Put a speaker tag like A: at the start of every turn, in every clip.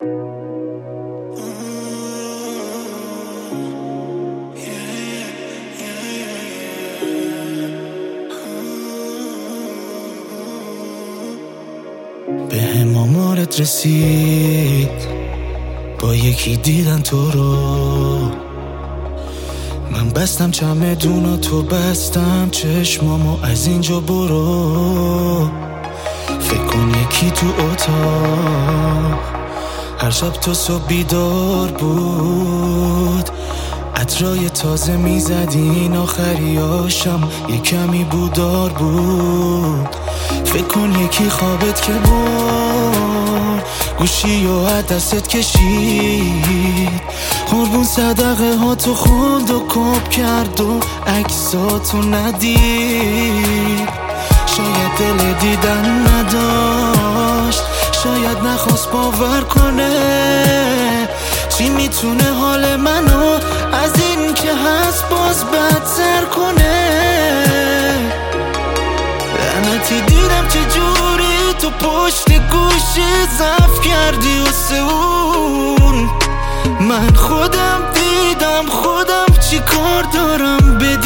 A: به هم آمارت رسید، با یکی دیدن تو رو. من بستم چمدونا، تو بستم چشمامو، از اینجا برو. فکر کن یکی تو اتاق هر شب تو صبح بیدار بود، عطرای تازه میزدین، آخریاشم یه کمی بودار بود. فکر کن یکی خوابت که برد، گوشی و دستت کشید، قربون صدقه ها تو خوند و کپ کرد و عکساتو ندید. شاید دل دیدن نداشت، شاید نخواست باور کنه. چی میتونه حال منو از این که هست باز بدتر کنه؟ لعنتی دیدم چه جوری تو پشت گوشی ضعف کردی واسه اون. من خودم دیدم خودم چی کار دارم به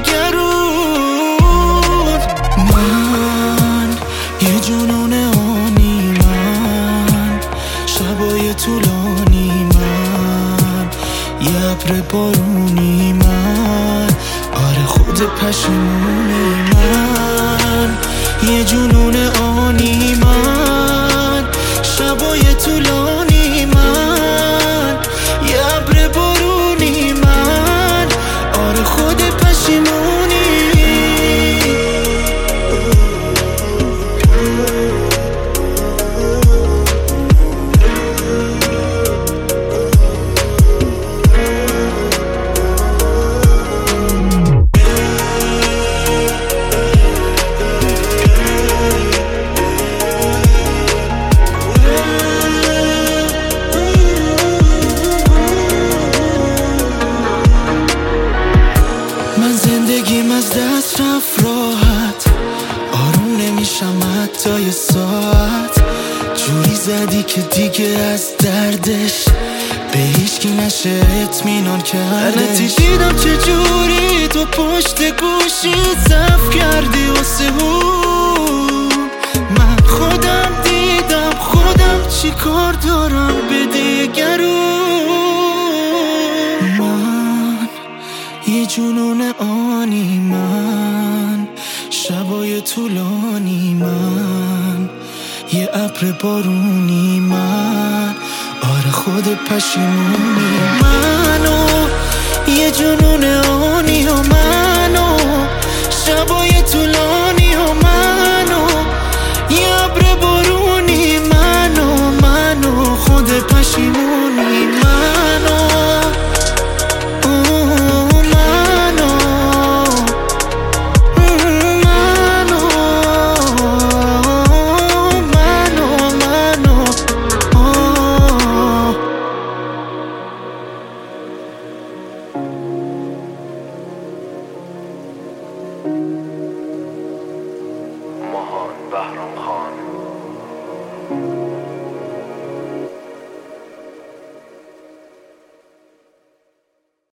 A: دیگرون. من یه جنون آنی، من شبای طولانی، من یه ابر بارونی، من آره خود پشیمونی، من یه جنون آنی، من شبای طولانی، من یه ابر بارونی، من آره خود پشیمونی. زندگیم از دست رفت راحت، آروم نمیشم حتی یه ساعت. جوری زدی که دیگه از دردش به هیچکی نشه اطمینان کردش. لعنتی دیدم چه جوری تو پشت گوشی ضعف کردی واسه اون. من خودم دیدم خودم چی کار دارم به دیگرون. من یه جنون آنی، من شبای طولانی، من یه ابر بارونی، من آره خود پشیمونی. منو یه جنون آنی و منو شبای طولانی و منو یه ابر بارونی، منو خود پشیمونی. منو
B: بهرام